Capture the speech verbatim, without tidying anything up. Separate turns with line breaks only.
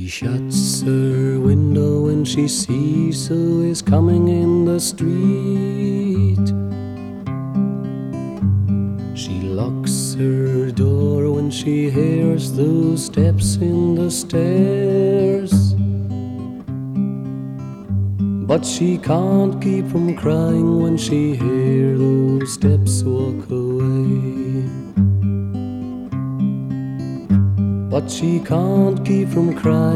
She shuts her window when she sees who is coming in the street. She locks her door when she hears those steps in the stairs. But she can't keep from crying when she hears those steps walk away. But she can't keep from crying.